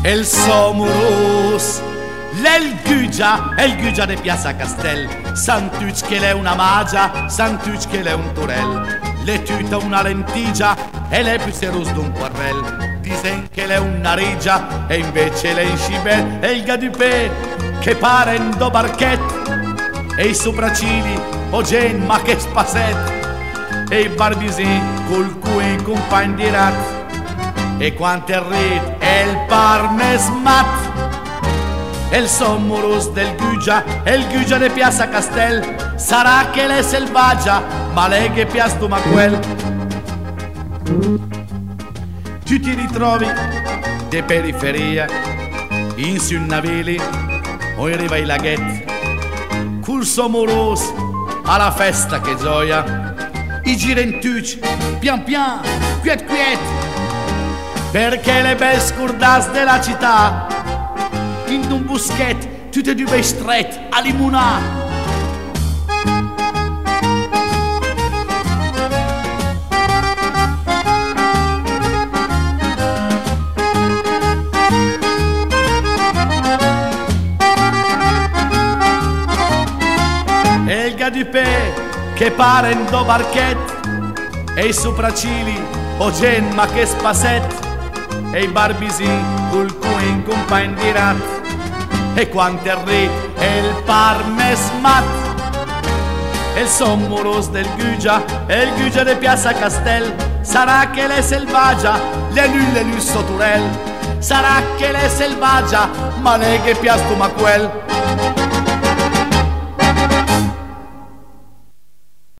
El Somurus, el Gugia de Piazza Castel, Santuc che l'è una magia, Santuc che l'è un turel, le tuta una lentigia e le piserus d'un quarrel, disen che l'è una rigia e invece l'è in scibel, e il gadupè che pare in do barchet, e i sopraccigli o gen ma che spasset, e i barbisi col cui compagn di rat, e quanto è rit e il parmesmat, e il Somurus del Gugia e il Gugia de Piazza Castel, sarà che l'è selvaggia ma lei che piasto ma quel. Tu ti ritrovi de periferia in su navili o in riva ai laghetti, col Somurus alla festa che gioia, i girentucci pian pian quiet quiet, perché le belle scurdas della città in un buschet tutte due stret a limonà. E il gadupè che pare in do barchet, e i sopraccigli o gen ma che spasset, e i barbisi col cui in compagn di rat, e quanto è rit e il parmesmat, e il Somurus del Gugia e il Gugia de Piazza Castel, sarà che l'è selvaggia, le nulle lusso turel, sarà che l'è selvaggia ma lei che piasto ma quel.